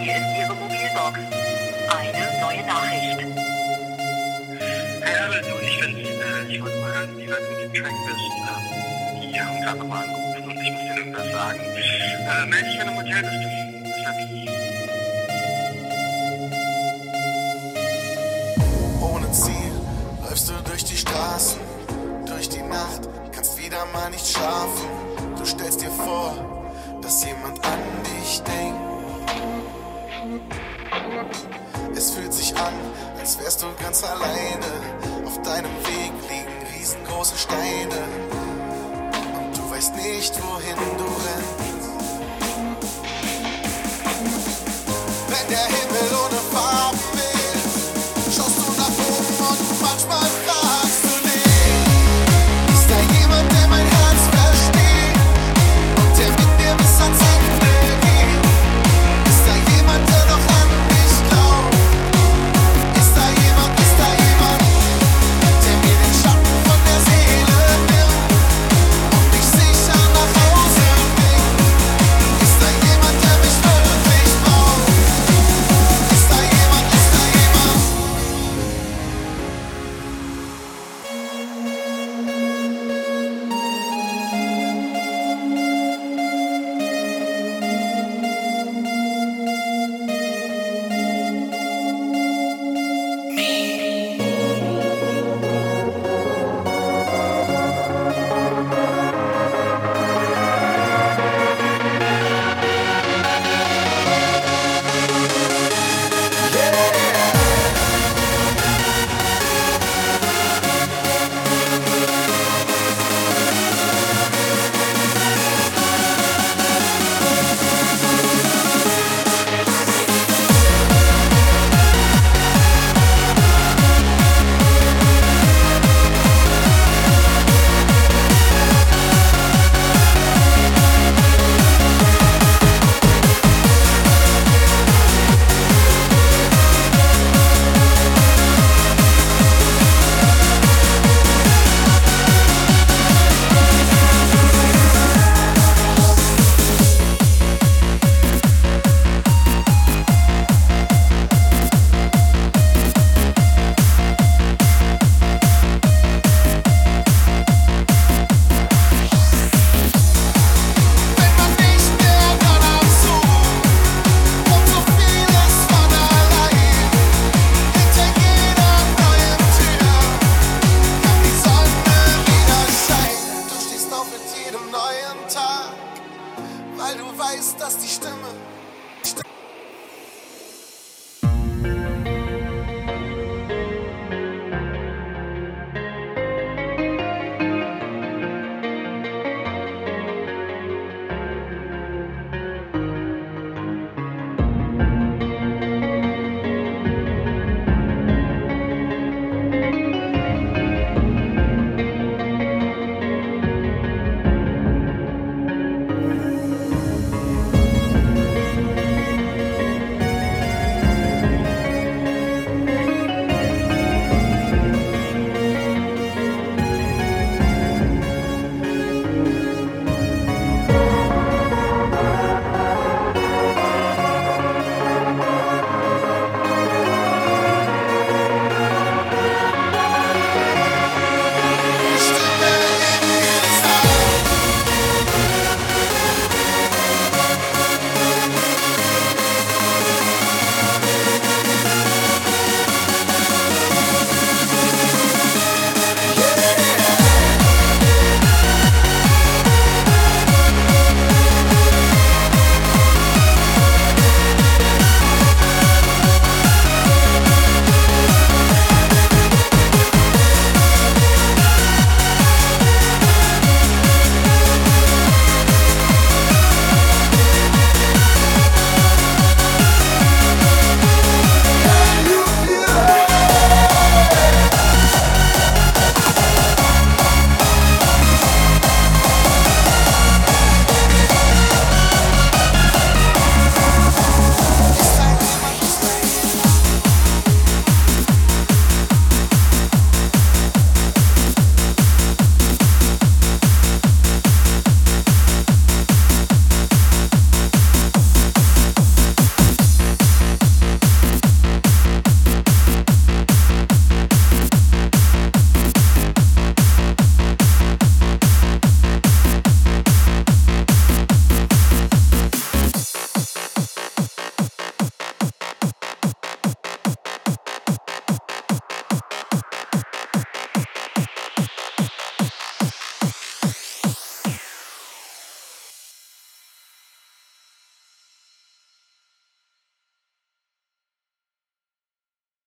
Hier ist Ihre Mobilbox. Eine neue Nachricht. Hey Abel, du, ich wollte mal hören, wie weit du mit dem Track bist. Die haben gerade nochmal angerufen und ich muss dir irgendwas sagen. Meld dich, wenn du im Hotel bist. Bis dann. Ohne Ziel läufst du durch die Straßen, durch die Nacht, kannst wieder mal nicht schlafen. Du stellst dir vor, dass jemand an dich denkt. Es fühlt sich an, als wärst du ganz alleine. Auf deinem Weg liegen riesengroße Steine und du weißt nicht, wohin du rennst. Wenn der Himmel ohne Farben ist, schaust du nach oben und manchmal